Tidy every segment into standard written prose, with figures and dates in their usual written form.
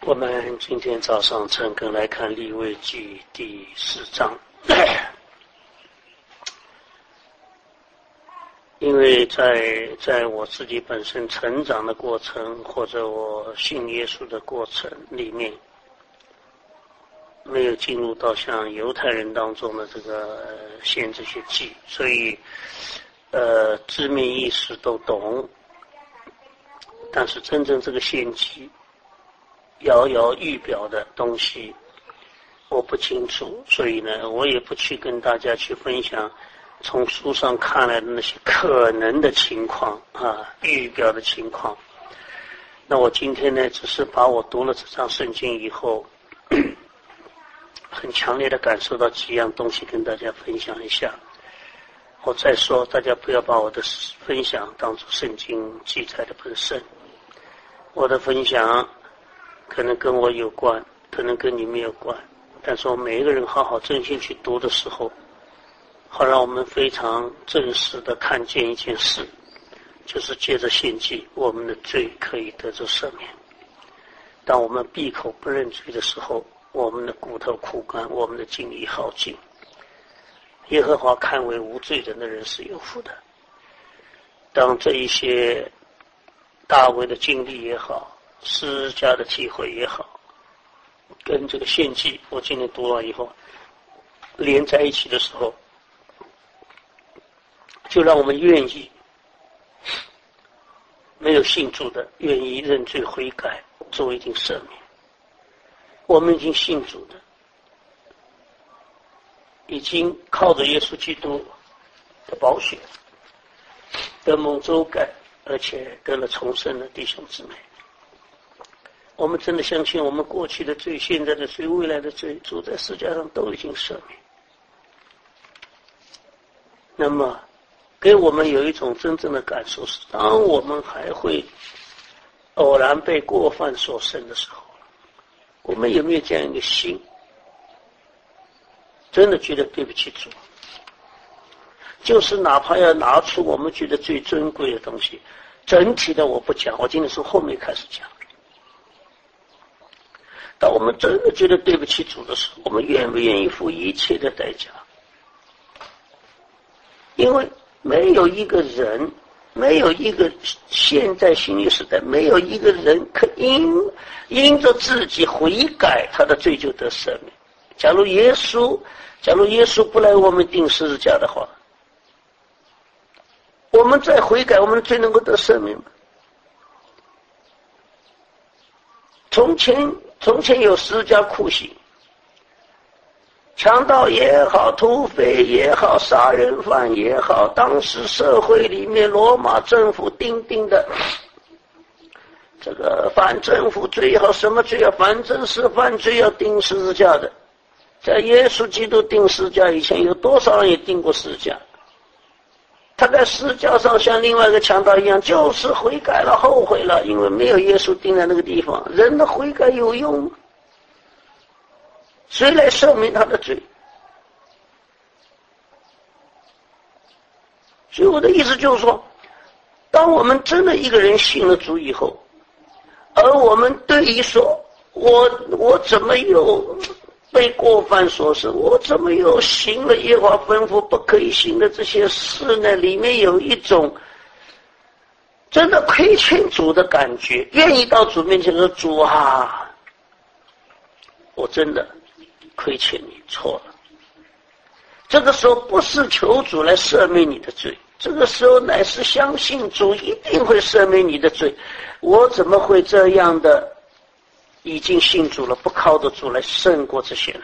我们今天早上诚恳来看利未记第4章，因为在我自己本身成长的过程，或者我信耶稣的过程里面，没有进入到像犹太人当中的这个献这些祭，所以字面意思都懂，但是真正这个献祭摇摇欲表的东西我不清楚，所以呢我也不去跟大家去分享从书上看来的那些可能的情况预表的情况。那我今天呢只是把我读了这章圣经以后很强烈的感受到几样东西跟大家分享一下。我再说，大家不要把我的分享当作圣经记载的本身，我的分享可能跟我有关，可能跟你们有关，但是我们每一个人好好真心去读的时候，好让我们非常真实的看见一件事，就是借着献祭我们的罪可以得着赦免。当我们闭口不认罪的时候，我们的骨头枯干，我们的精力耗尽。耶和华看为无罪的那人是有福的。当这一些大卫的经历也好，施家的体会也好，跟这个献祭我今天读完以后连在一起的时候，就让我们愿意，没有信主的愿意认罪悔改，主已经赦免。我们已经信主的，已经靠着耶稣基督的宝血得蒙周改，而且得了重生的弟兄姊妹，我们真的相信我们过去的罪、现在的罪、未来的罪，主在十字架上都已经赦免。那么给我们有一种真正的感受是，当我们还会偶然被过犯所胜的时候，我们有没有这样一个心，真的觉得对不起主，就是哪怕要拿出我们觉得最尊贵的东西，整体的我不讲，我今天从后面开始讲。当我们真的觉得对不起主的时候，我们愿不愿意付一切的代价？因为没有一个人，没有一个现在新约时代，没有一个人可因着自己悔改，他的罪就得赦免。假如耶稣不来我们钉十字架的话，我们再悔改，我们的罪能够得赦免吗？从前有十字架酷刑，强盗也好，土匪也好，杀人犯也好，当时社会里面罗马政府定的这个反政府罪也好，什么罪也好，反正是犯罪要钉十字架的。在耶稣基督钉十字架以前，有多少人也钉过十字架？他在十字架上像另外一个强盗一样，就是悔改了，后悔了，因为没有耶稣钉在那个地方。人的悔改有用吗？谁来赦免他的罪？所以我的意思就是说，当我们真的一个人信了主以后，而我们对于说我怎么有被过犯所胜，我怎么有行了耶和华吩咐不可以行的这些事呢？里面有一种真的亏欠主的感觉，愿意到主面前说，主啊，我真的亏欠你，错了。这个时候不是求主来赦免你的罪，这个时候乃是相信主一定会赦免你的罪。我怎么会这样的已经信主了，不靠着主来胜过这些人？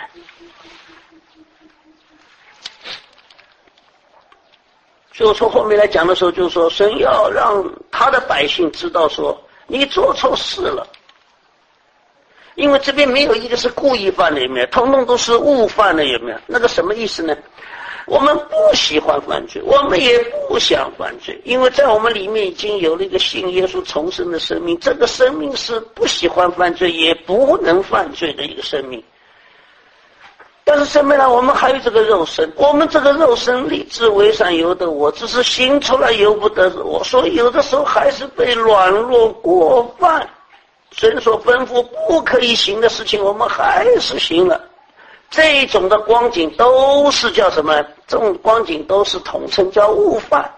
所以我从后面来讲的时候就是说，神要让他的百姓知道说，你做错事了。因为这边没有一个是故意犯的，有没有？统统都是误犯的，有没有？那个什么意思呢？我们不喜欢犯罪，我们也不想犯罪，因为在我们里面已经有了一个信耶稣重生的生命，这个生命是不喜欢犯罪也不能犯罪的一个生命。但是什么呢？我们还有这个肉身，我们这个肉身立志为善由得我，只是行出来由不得我，所以有的时候还是被软弱过犯神所吩咐不可以行的事情，我们还是行了。这种的光景都是叫什么？这种光景都是统称叫误犯。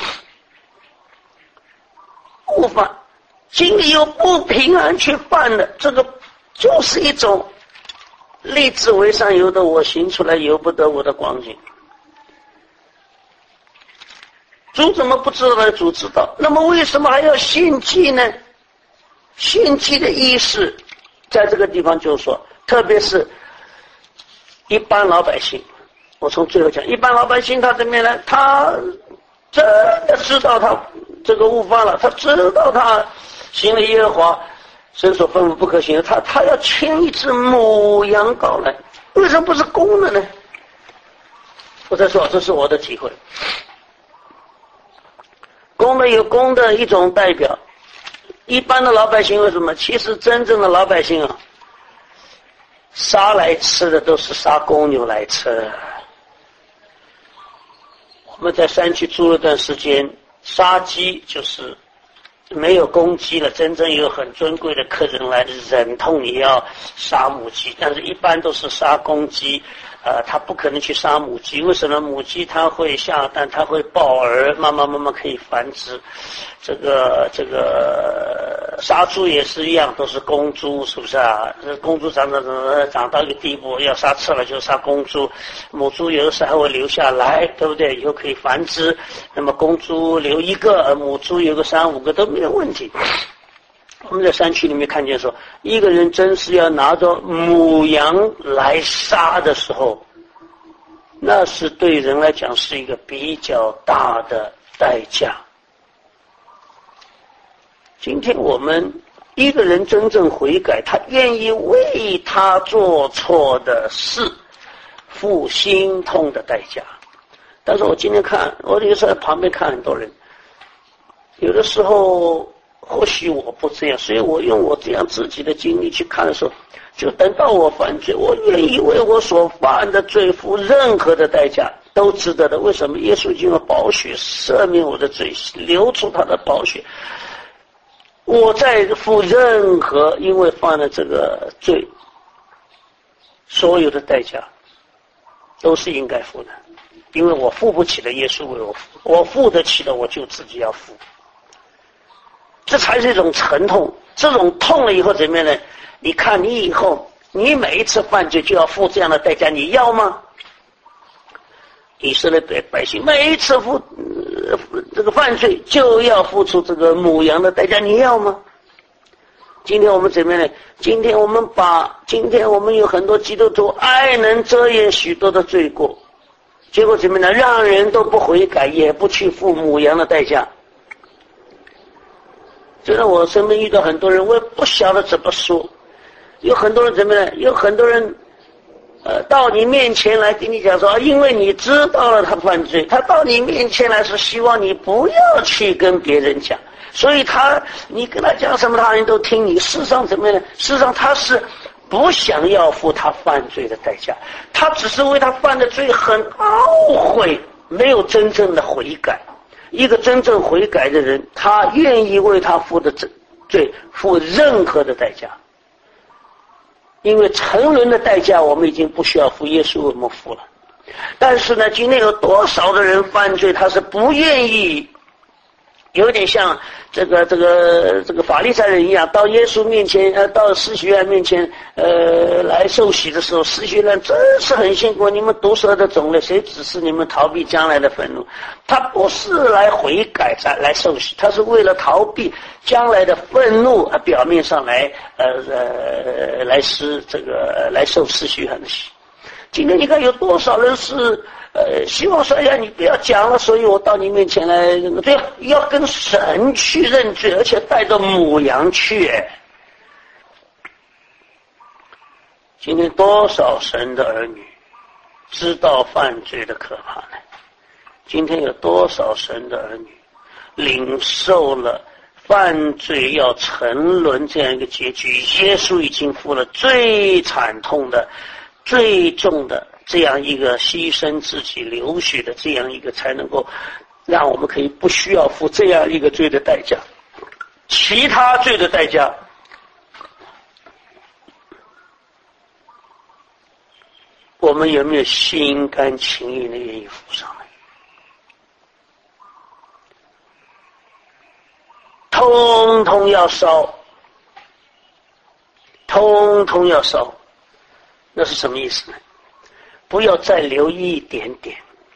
误犯，心里有不平安去犯的，这个就是一种立志为善由得我，行出来由不得我的光景。主怎么不知道呢？主知道。那么为什么还要献祭呢？献祭的意思在这个地方就是说，特别是一般老百姓，我从最后讲，一般老百姓他这边呢，他真的知道他这个误犯了，他知道他行了耶和华神所吩咐不可行的，他要牵一只母羊羔来，为什么不是公的呢？我再说，这是我的体会。公的有公的一种代表，一般的老百姓为什么？其实真正的老百姓啊，杀来吃的都是杀公牛来吃。我们在山区住了段时间，杀鸡就是没有公鸡了，真正有很尊贵的客人来，忍痛也要杀母鸡，但是一般都是杀公鸡。他不可能去杀母鸡，为什么？母鸡它会下蛋，它会抱儿，慢慢可以繁殖。这个杀猪也是一样，都是公猪，是不是啊？公猪长到一个地步，要杀吃了就杀公猪，母猪有的时候还会留下来，对不对？以后可以繁殖。那么公猪留一个，母猪有个3、5个都没有问题。我们在山区里面看见说，一个人真是要拿着母羊来杀的时候，那是对人来讲是一个比较大的代价。今天我们一个人真正悔改，他愿意为他做错的事付心痛的代价。但是我今天看，我有时候在旁边看很多人，有的时候或许我不这样，所以我用我这样自己的经历去看的时候，就等到我犯罪，我愿意为我所犯的罪付任何的代价，都值得的。为什么？耶稣已经用宝血赦免我的罪，流出他的宝血，我在付任何因为犯了这个罪所有的代价都是应该付的，因为我付不起的，耶稣为我付，我付得起的，我就自己要付。这才是一种沉痛，这种痛了以后怎么样呢？你看你以后，你每一次犯罪就要付这样的代价，你要吗？以色列百姓每一次这个犯罪就要付出这个母羊的代价，你要吗？今天我们怎么样呢？今天我们有很多基督徒爱能遮掩许多的罪过，结果怎么样呢？让人都不悔改，也不去付母羊的代价。就让我身边遇到很多人，我也不晓得怎么说。有很多人怎么样？有很多人到你面前来跟你讲说，因为你知道了他犯罪，他到你面前来是希望你不要去跟别人讲，所以你跟他讲什么，他人都听你。事实上怎么样呢？事实上他是不想要付他犯罪的代价，他只是为他犯的罪很懊悔，没有真正的悔改。一个真正悔改的人，他愿意为他付的罪付任何的代价，因为沉沦的代价我们已经不需要付，耶稣为我们付了。但是呢，今天有多少的人犯罪，他是不愿意，有点像这个法利赛人一样，到耶稣面前到施洗约翰面前来受洗的时候，施洗约翰真是很辛苦，你们毒蛇的种类，谁指示你们逃避将来的愤怒？他不是来悔改来受洗，他是为了逃避将来的愤怒，表面上来来受施洗约翰的洗。今天你看有多少人是希望说，哎呀，你不要讲了，所以我到你面前来，对，要跟神去认罪，而且带着母羊去。今天多少神的儿女知道犯罪的可怕呢？今天有多少神的儿女领受了犯罪要沉沦这样一个结局？耶稣已经付了最惨痛的、最重的这样一个牺牲自己流血的这样一个，才能够让我们可以不需要付这样一个罪的代价。其他罪的代价我们有没有心甘情愿的愿意付上来？通通要烧，通通要烧，那是什么意思呢？不要再留一点点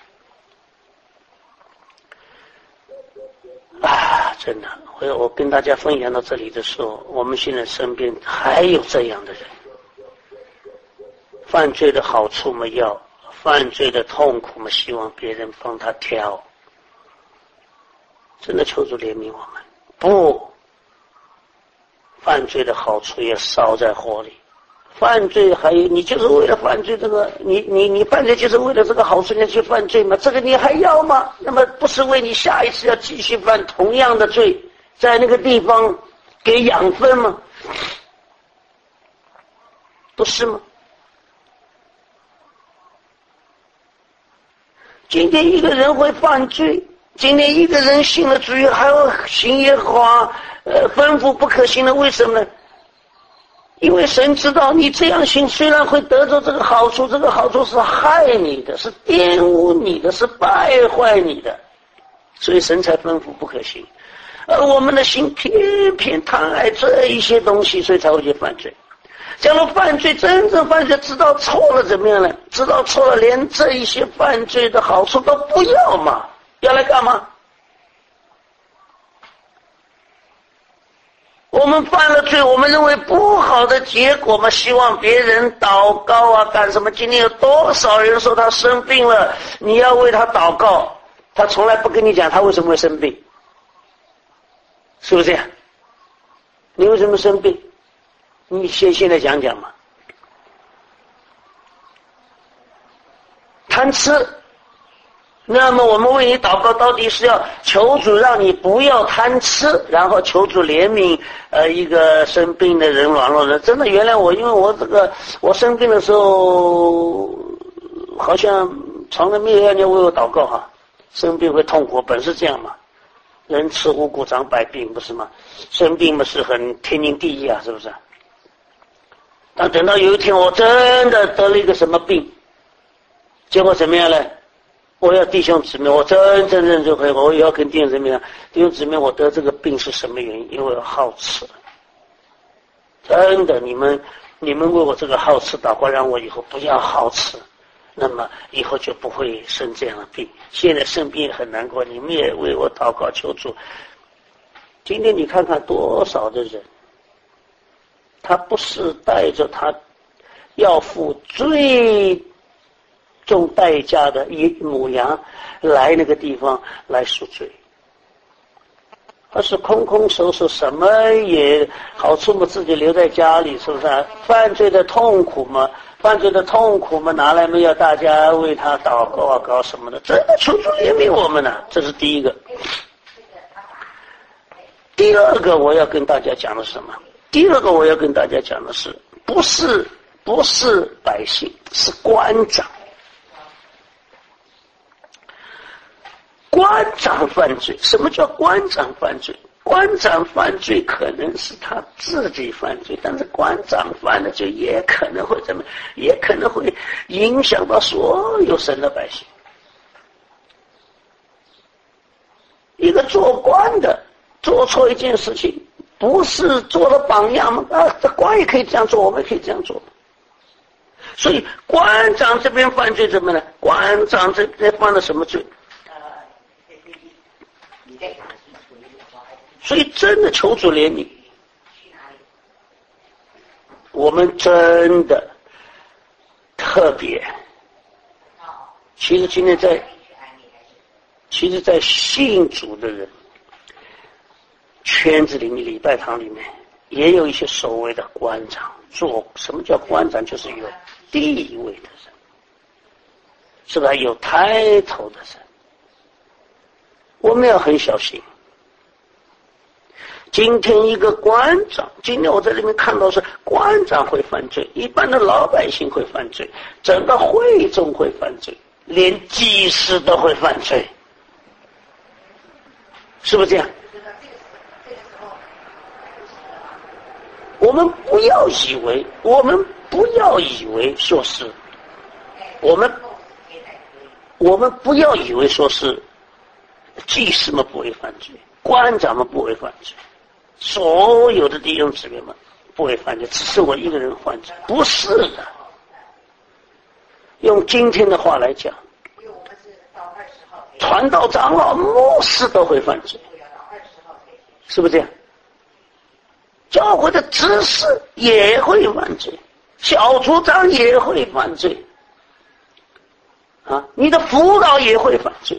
啊！真的，我跟大家分享到这里的时候，我们现在身边还有这样的人，犯罪的好处嘛要，犯罪的痛苦嘛希望别人帮他挑，真的求主怜悯我们。不，犯罪的好处也烧在火里。犯罪还有，你就是为了犯罪这个，你犯罪就是为了这个好处，你去犯罪吗？这个你还要吗？那么不是为你下一次要继续犯同样的罪，在那个地方给养分吗？不是吗？今天一个人会犯罪，今天一个人信了主还要行耶和华吩咐不可行的，为什么呢？因为神知道你这样行虽然会得着这个好处，这个好处是害你的，是玷污你的，是败坏你的，所以神才吩咐不可行。而我们的心偏偏贪爱这一些东西，所以才会去犯罪。假如犯罪，真正犯罪知道错了怎么样呢？知道错了，连这一些犯罪的好处都不要嘛，要来干嘛？我们犯了罪，我们认为不好的结果嘛，希望别人祷告啊，干什么？今天有多少人说他生病了，你要为他祷告，他从来不跟你讲他为什么会生病，是不是这样？你为什么生病？你现在讲讲嘛。贪吃，那么我们为你祷告，到底是要求主让你不要贪吃，然后求主怜悯一个生病的人、软弱人，真的原谅我，因为我生病的时候，好像从来没有人家为我祷告哈。生病会痛苦，本是这样嘛，人吃五谷长百病，不是吗？生病嘛是很天经地义啊，是不是？但等到有一天我真的得了一个什么病，结果怎么样呢？我要弟兄姊妹，我真正认真悔改，我也要跟弟兄姊妹讲，弟兄姊妹，我得这个病是什么原因？因为我好吃。真的，你们为我这个好吃祷告，让我以后不要好吃，那么以后就不会生这样的病。现在生病也很难过，你们也为我祷告求主。今天你看看多少的人，他不是带着他要付最重代价的一母羊来那个地方来赎罪，而是空空手手，什么也好处嘛自己留在家里，是不是啊？犯罪的痛苦嘛，拿来没有大家为他祷告啊，搞什么的，真的求主怜悯我们呢，这是第一个。第二个我要跟大家讲的是什么？第二个我要跟大家讲的是，不是百姓，是官长。官长犯罪，什么叫官长犯罪？官长犯罪可能是他自己犯罪，但是官长犯了罪也可能会怎么？也可能会影响到所有神的百姓。一个做官的做错一件事情，不是做了榜样吗？这官也可以这样做，我们也可以这样做。所以官长这边犯罪怎么呢？官长这边犯了什么罪？所以真的求主怜悯，我们真的特别。其实今天在信主的人圈子里面，礼拜堂里面也有一些所谓的官长。什么叫官长？就是有地位的人，是吧？有title的人，我们要很小心。今天一个官长，今天我在这边看到是官长会犯罪，一般的老百姓会犯罪，整个会众会犯罪，连祭司都会犯罪，是不是这样？我们不要以为说是我们不要以为说是祭司们不会犯罪，官长们不会犯罪，所有的弟兄姊妹们不会犯罪，只是我一个人犯罪，不是的。用今天的话来讲，传道长老、牧师都会犯罪，是不是这样？教会的执事也会犯罪，小组长也会犯罪，啊，你的辅导也会犯罪。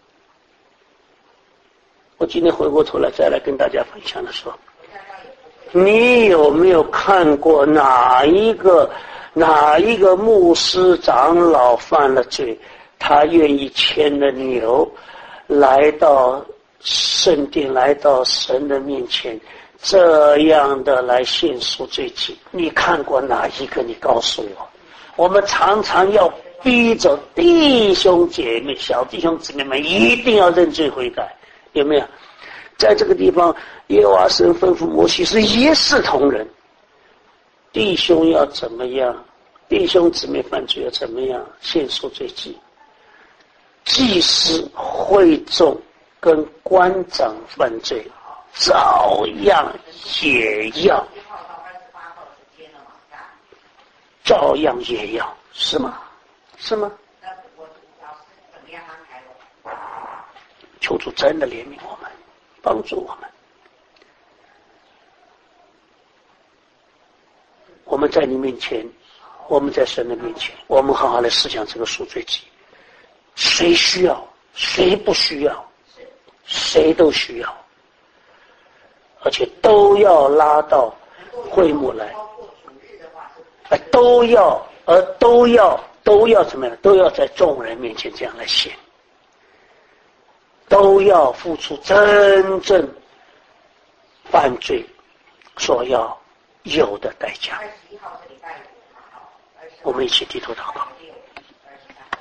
我今天回过头来再来跟大家分享的时候，你有没有看过哪一个牧师长老犯了罪，他愿意牵了牛来到圣殿，来到神的面前，这样的来献赎罪祭？你看过哪一个？你告诉我。我们常常要逼着弟兄姐妹、小弟兄姊妹们一定要认罪悔改，有没有？在这个地方，耶和华神吩咐摩西是一视同仁，弟兄要怎么样，弟兄姊妹犯罪要怎么样献赎罪祭。祭司、会众跟官长犯罪，照样也要，照样也要，是吗？是吗？求主真的怜悯我们，帮助我们。我们在你面前，我们在神的面前，我们好好来思想这个赎罪祭。谁需要，谁不需要，谁都需要，而且都要拉到会幕来，都要怎么样？都要在众人面前这样来献，都要付出真正犯罪所要有的代价。我们一起低头祷告。